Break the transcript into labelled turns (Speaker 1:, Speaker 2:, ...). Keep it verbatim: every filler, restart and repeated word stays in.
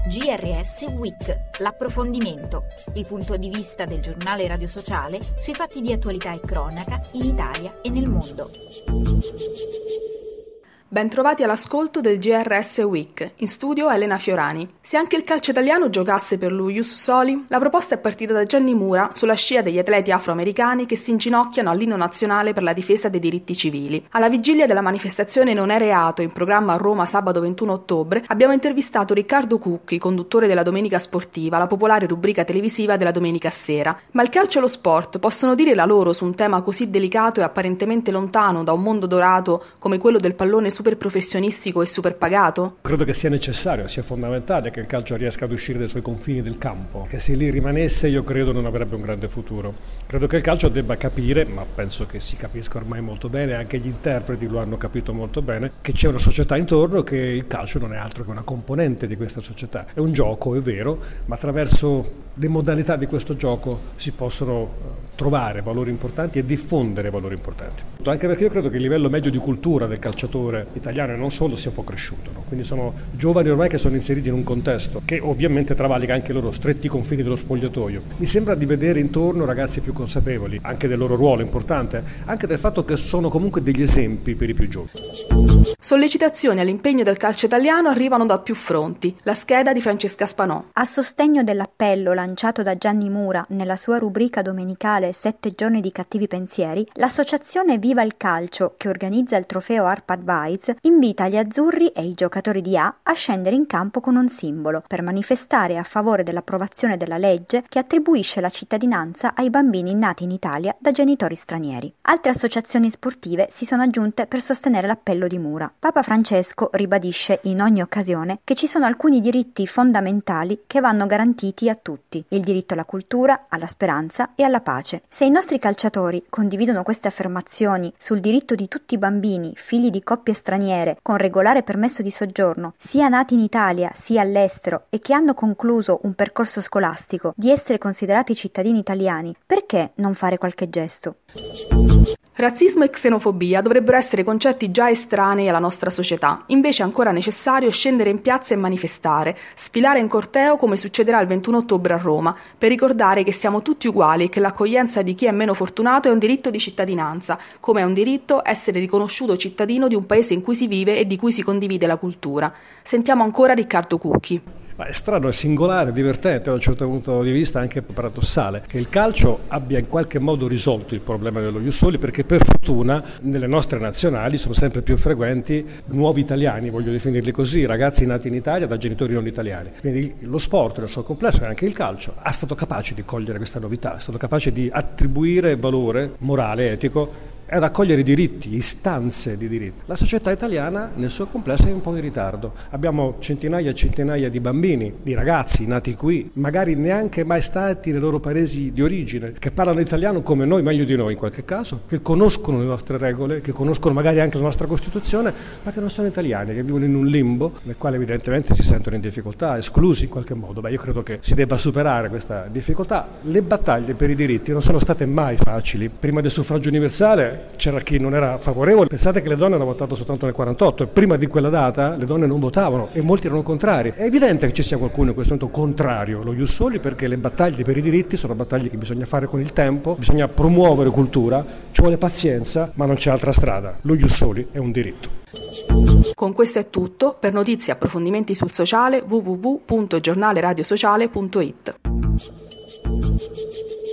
Speaker 1: G R S Week, l'approfondimento, il punto di vista del giornale radio sociale sui fatti di attualità e cronaca in Italia e nel mondo.
Speaker 2: Bentrovati all'ascolto del G R S Week, in studio Elena Fiorani. Se anche il calcio italiano giocasse per lo Ius Soli, la proposta è partita da Gianni Mura sulla scia degli atleti afroamericani che si inginocchiano all'inno nazionale per la difesa dei diritti civili. Alla vigilia della manifestazione Non è reato, in programma a Roma sabato ventuno ottobre, abbiamo intervistato Riccardo Cucchi, conduttore della Domenica Sportiva, la popolare rubrica televisiva della domenica sera. Ma il calcio e lo sport possono dire la loro su un tema così delicato e apparentemente lontano da un mondo dorato come quello del pallone super professionistico e super pagato?
Speaker 3: Credo che sia necessario, sia fondamentale che il calcio riesca ad uscire dai suoi confini del campo, che se lì rimanesse io credo non avrebbe un grande futuro. Credo che il calcio debba capire, ma penso che si capisca ormai molto bene, anche gli interpreti lo hanno capito molto bene, che c'è una società intorno, che il calcio non è altro che una componente di questa società. È un gioco, è vero, ma attraverso le modalità di questo gioco si possono trovare valori importanti e diffondere valori importanti. Anche perché io credo che il livello medio di cultura del calciatore italiano e non solo sia un po' cresciuto, no? Quindi sono giovani ormai che sono inseriti in un contesto che ovviamente travalica anche i loro stretti confini dello spogliatoio. Mi sembra di vedere intorno ragazzi più consapevoli anche del loro ruolo importante, anche del fatto che sono comunque degli esempi per i più giovani.
Speaker 2: Sollecitazioni all'impegno del calcio italiano arrivano da più fronti. La scheda di Francesca Spanò.
Speaker 4: A sostegno dell'appello lanciato da Gianni Mura nella sua rubrica domenicale Sette giorni di cattivi pensieri, l'associazione Viva il Calcio, che organizza il trofeo Arpad Vice, invita gli azzurri e i giocatori di A a scendere in campo con un simbolo per manifestare a favore dell'approvazione della legge che attribuisce la cittadinanza ai bambini nati in Italia da genitori stranieri. Altre associazioni sportive si sono aggiunte per sostenere l'appello di Mura. Papa Francesco ribadisce in ogni occasione che ci sono alcuni diritti fondamentali che vanno garantiti a tutti: il diritto alla cultura, alla speranza e alla pace. Se i nostri calciatori condividono queste affermazioni sul diritto di tutti i bambini, figli di coppie straniere, con regolare permesso di soggiorno, sia nati in Italia sia all'estero e che hanno concluso un percorso scolastico, di essere considerati cittadini italiani, perché non fare qualche gesto?
Speaker 2: Razzismo e xenofobia dovrebbero essere concetti già estranei alla nostra società, invece è ancora necessario scendere in piazza e manifestare, sfilare in corteo come succederà il ventuno ottobre a Roma, per ricordare che siamo tutti uguali e che l'accoglienza di chi è meno fortunato è un diritto di cittadinanza, come è un diritto essere riconosciuto cittadino di un paese in cui si vive e di cui si condivide la cultura. Sentiamo ancora Riccardo Cucchi.
Speaker 3: Ma è strano, è singolare, divertente, da un certo punto di vista anche paradossale, che il calcio abbia in qualche modo risolto il problema dello Ius Soli, perché per fortuna nelle nostre nazionali sono sempre più frequenti nuovi italiani, voglio definirli così, ragazzi nati in Italia da genitori non italiani. Quindi lo sport nel suo complesso e anche il calcio è stato capace di cogliere questa novità, è stato capace di attribuire valore morale, etico, ad accogliere i diritti, istanze di diritti. La società italiana nel suo complesso è un po' in ritardo. Abbiamo centinaia e centinaia di bambini, di ragazzi nati qui, magari neanche mai stati nei loro paesi di origine, che parlano italiano come noi, meglio di noi in qualche caso, che conoscono le nostre regole, che conoscono magari anche la nostra Costituzione, ma che non sono italiani, che vivono in un limbo nel quale evidentemente si sentono in difficoltà, esclusi in qualche modo. Beh, io credo che si debba superare questa difficoltà. Le battaglie per i diritti non sono state mai facili. Prima del suffragio universale c'era chi non era favorevole. Pensate che le donne hanno votato soltanto nel quarantotto e prima di quella data le donne non votavano e molti erano contrari. È evidente che ci sia qualcuno in questo momento contrario allo Ius Soli, perché le battaglie per i diritti sono battaglie che bisogna fare con il tempo, bisogna promuovere cultura, ci vuole pazienza, ma non c'è altra strada. Lo Ius Soli è un diritto.
Speaker 2: Con questo è tutto. Per notizie e approfondimenti sul sociale w w w punto giornale radio sociale punto i t.